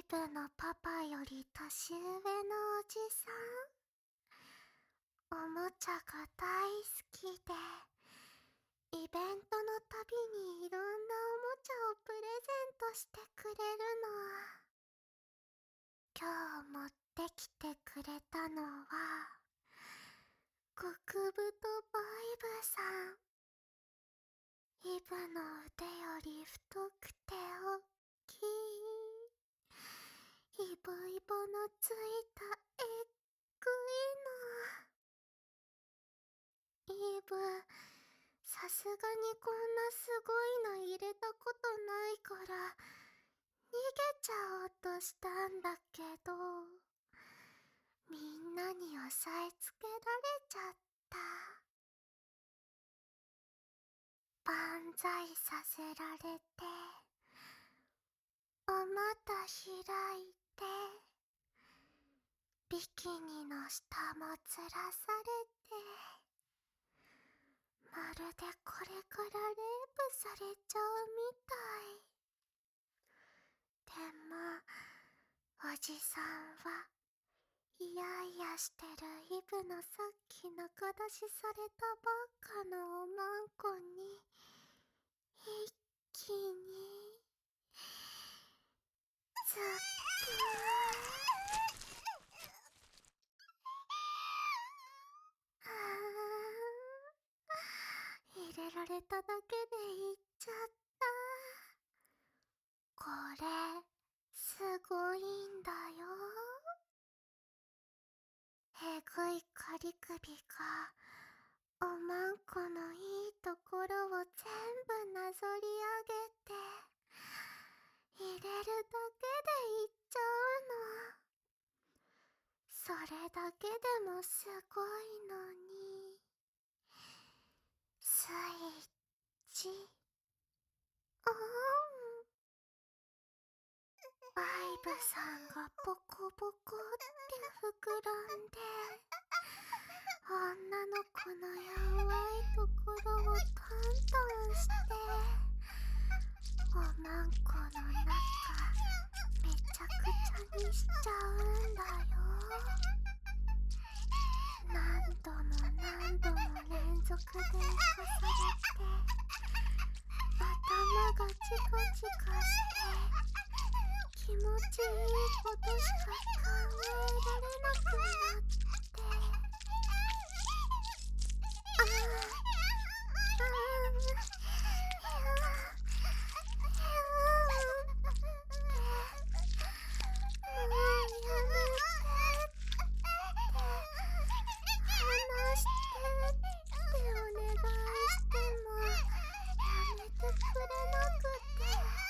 ブのパパより年上のおじさん。おもちゃが大好きで、イベントのたびにいろんなおもちゃをプレゼントしてくれるの。今日持ってきてくれたのは、極太バイブさん。イブの腕より太くておっきい、イボイボのついたえっぐいの。イブ、さすがにこんなすごいの入れたことないから逃げちゃおうとしたんだけど、みんなに押さえつけられちゃった。万歳させられて、お股開いて、ビキニの下もつらされて、まるでこれからレイプされちゃうみたい。でも、おじさんはイヤイヤしてるイブのさっき仲出しされたばっかのおまんこに一気にズッキュー。入れられただけでいっちゃった。これすごいんだよ。えぐいカリ首がおまんこのいいところを全部なぞり上げて、入れるだけでいっちゃうの。それだけでもすごいのに。スイッチオン。バイブさんがボコボコって膨らんで、女の子のやわいところをトントンして、おまんこの中めちゃくちゃにしちゃうんだよ。何度も何度も連続で生かされて、頭がチカチカして気持ちいいことしか考えられなくなって、話してってお願いしてもやめてくれなくて、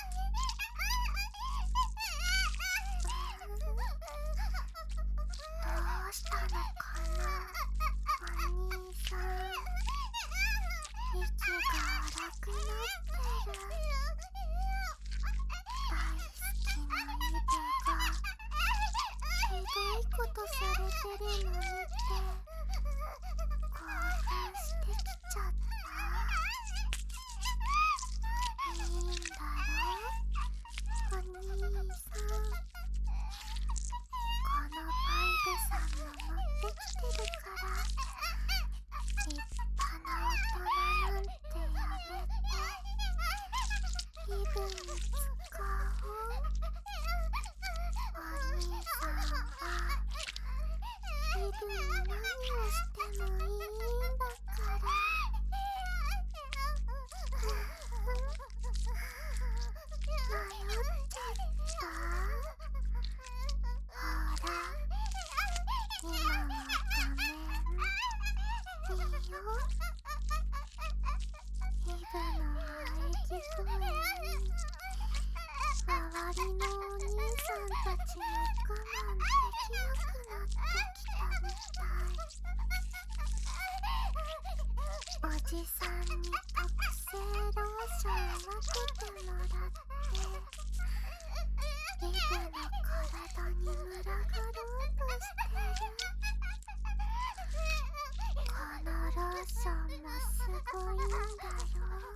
どうしたのかな、お兄さん。息が荒くなってる。大好きなイブがひどいことされてるの見て興奮してきちゃった。いいんだよ、お兄さん。このバイブさんも持ってきてるから、立派な大人なんてやめて、イブに使おう。お兄さんはイブに何をしてもいいんだから。迷っちゃった。ほら、今はごめん。いいよ。イブの喘ぎ声に周りのお兄さんたちも我慢できなくなってきたみたい。おじさんに特製ローション分けてもらって、イブの体に群がろうとしてる。このローションもすごいんだよ。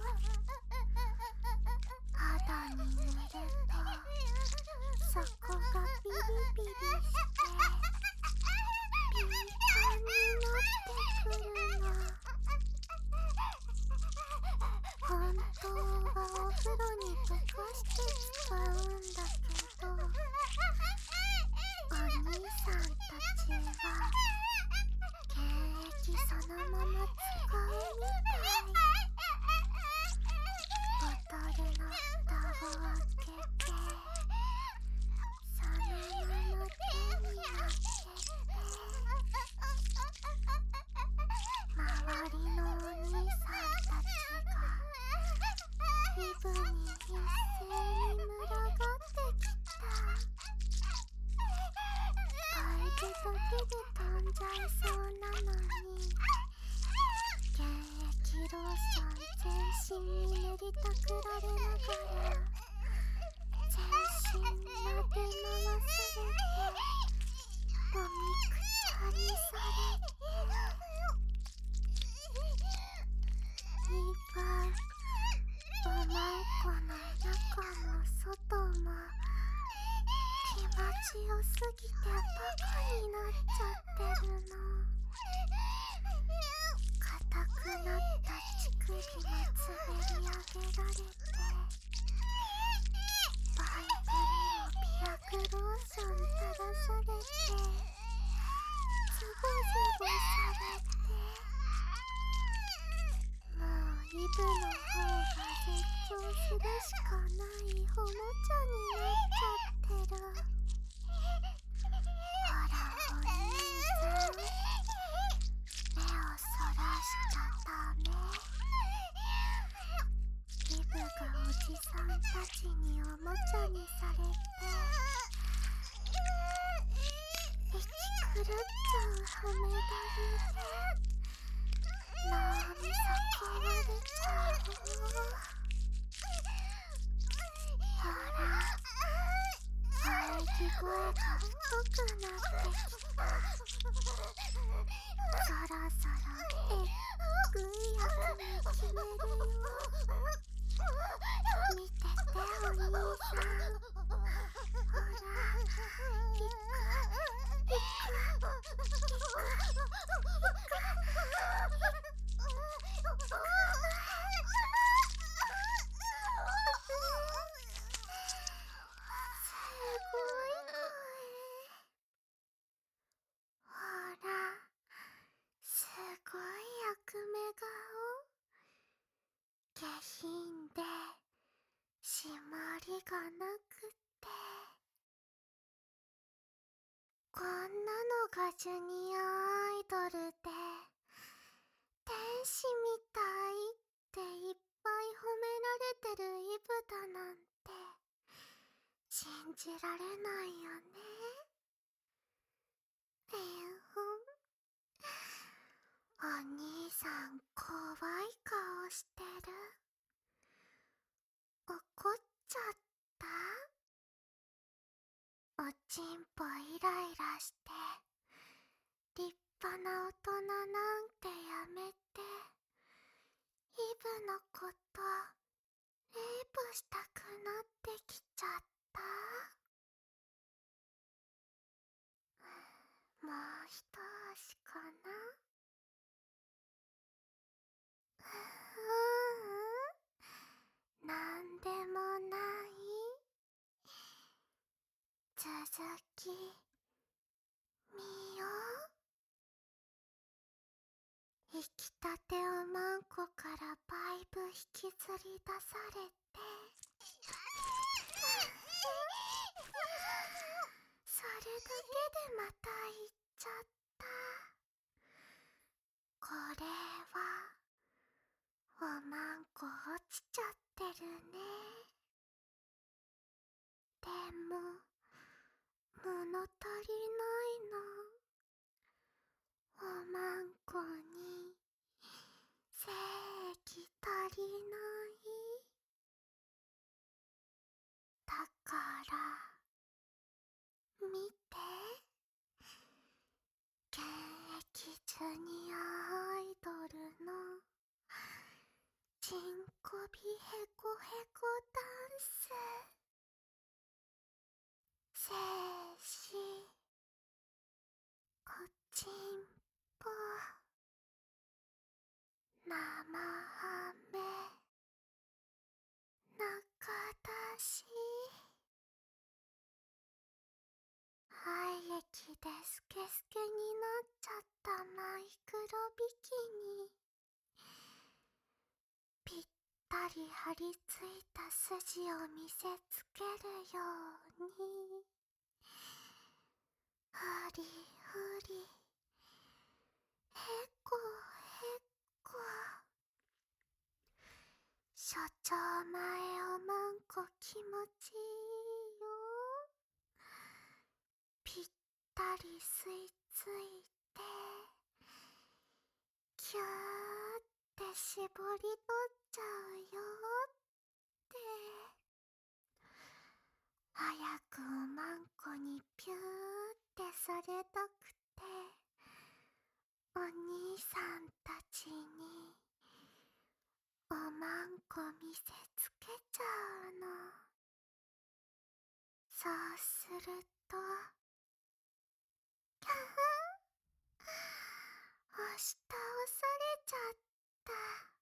肌に塗るとそこがとかして使うんだけど、お兄さんたちは原液そのまま使うみたい。ボトルの蓋を開けて、そのまま手に開けて、周りのお兄さんたちがイブに一斉に群がってきた。バイクだけで飛んじゃいそうなのに、原液ローション全身に塗りたくられながら、全身なで回されて、もみくちゃにされて、イブ、おまんこの中も外も気持ちよすぎてバカになっちゃってるの。硬くなった乳首も滑り上げられて、バイクにもピアクローション垂らされて、ズボズボされて、もうイブの方が絶叫するしかないおもちゃになっちゃってる。ほらお兄さん、目をそらしたため。イブがおじさんたちにおもちゃにされて、息狂っちゃうハメ撮りで脳みそ壊れちゃう。ほら、喘ぎ声が太くなってきた。そろそろえっぐい役に決めるよ。見ててお兄さん。ほら、いく。すごい声。ほら、すごい役目顔。下品で締まりがなくて、こんなのがジュニアアイドルで天使みたいっていっぱい褒められてるイブだなんて信じられないよね。お兄さん怖い顔してる。怒っちゃった？おちんぽイライラして立派な大人なんてやめて、イブのことレイプしたくなってきちゃった。もう一押しかな。なんでもない。続き見よう。引きたておまんこからバイブ引きずり出されて、それだけでまた言っちゃった。これはおまんこ落ちちゃってるね。でも物足りないの。おまんこに精液足りない。だから見て、現役ジュニアアイドルのちんこびへこへこダンス。静止おちんぽ生ハメ中しい廃液でスケスケになっちゃったマイクロビキニ、ぴったり張り付いた筋を見せつけるように、ふりふり、へこへこ、所長前をまんこ気持ちいいよ。ぴったり吸い付いて、キューって絞り取っちゃうよって。早くおまんこにピューってされたくて、お兄さんたちにおまんこ見せつけちゃうの。そうすると、キャー、押し倒されちゃった。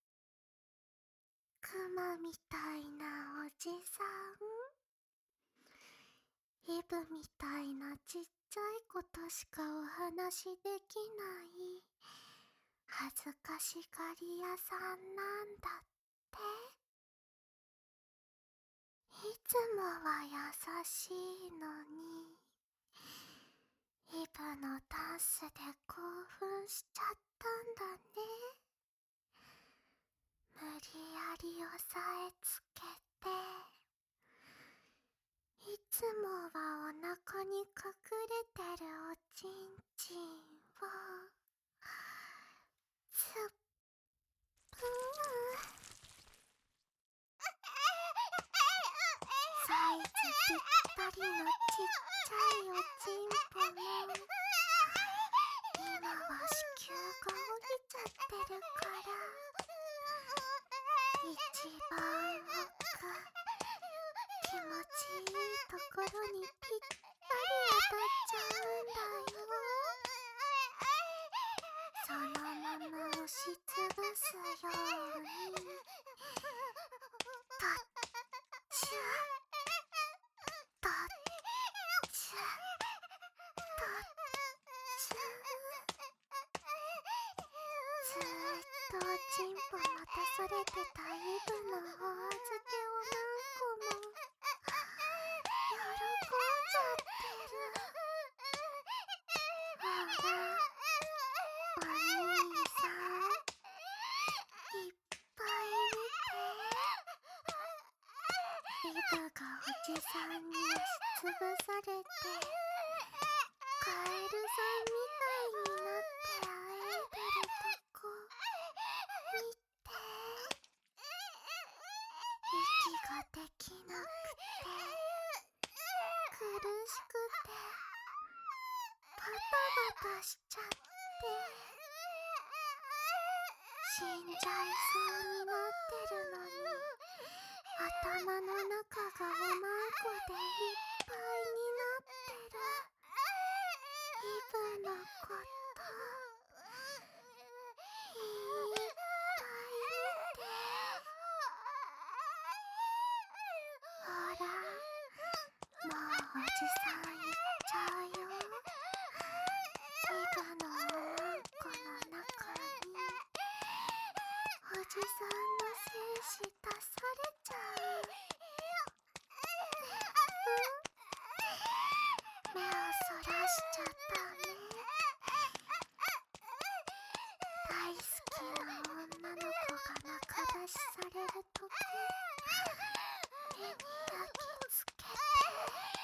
クマみたいなおじさん、イブみたいなちっちゃいことしかお話できない恥ずかしがり屋さんなんだって。いつもは優しいのに、イブのダンスで興奮しちゃったんだね。無理やり押さえつけて、いつもはお腹に隠れてるおちんちんをつっぷん。サイズぴったりのちっちゃいおちんぽも、今は子宮が降りちゃってるから、一番奥、気持ちいいところにぴったり当たっちゃうんだよ。そのまま押しつぶすように、タッチュタッチュタッチュ、ずーっとおちんぽ待たされてたイブのお預けおまんこも喜んじゃってる。ほら、お兄さん、いっぱい見て。イブがおじさんに押しつぶされて、カエルさんみたいになってあえいでるとこ見て。息ができなくて、苦しくて、バタバタしちゃって、死んじゃいそうになってるのに、頭の中がおまんこでいっぱいになってるイブのこと、いっぱい見て。ほら、もうおじさん行っちゃうよ。イブのおまんこの中に、おじさんの精子出されちゃう。目をそらしちゃダメ。大好きな女の子が仲出しされるとき、目に焼き付けて。